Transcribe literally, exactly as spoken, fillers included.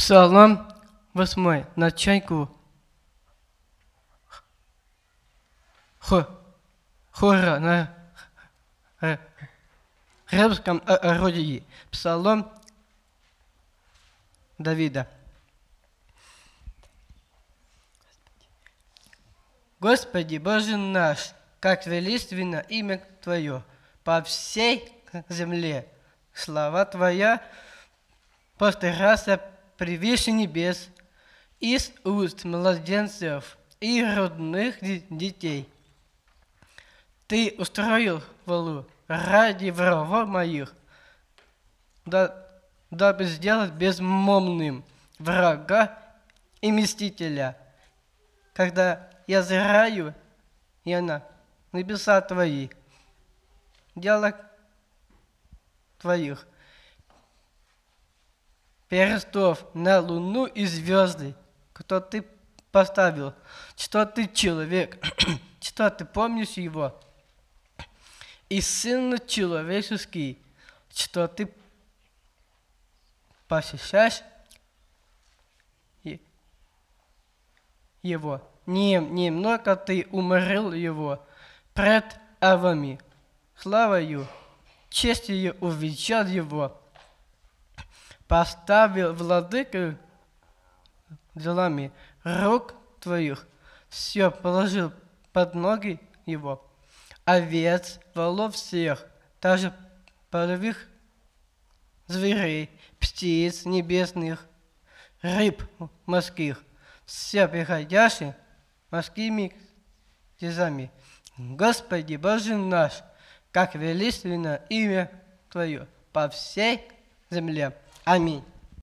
Псалом восьмой. На чайку. Хо, хора на рабском орудии. Псалом Давида. Господи, Боже наш, как величественно имя Твое по всей земле. Слава Твоя простирается превыше небес, из уст младенцев и родных детей. Ты устроил хвалу ради врагов моих, да, дабы сделать безмолвным врага и мстителя. Когда я зраю, я на небеса Твои, дела Твоих, перстов на луну и звезды, кто Ты поставил, что Ты человек, что Ты помнишь его, и Сын человеческий, что Ты посещаешь его. Немного Ты уморил его пред авами, славою, честью увенчал его, поставил владыку делами рук Твоих, все положил под ноги его, овец, волов всех, даже полевых зверей, птиц небесных, рыб морских, все приходящие морскими тезами. Господи, Боже наш, как величественно имя Твое по всей земле. Аминь.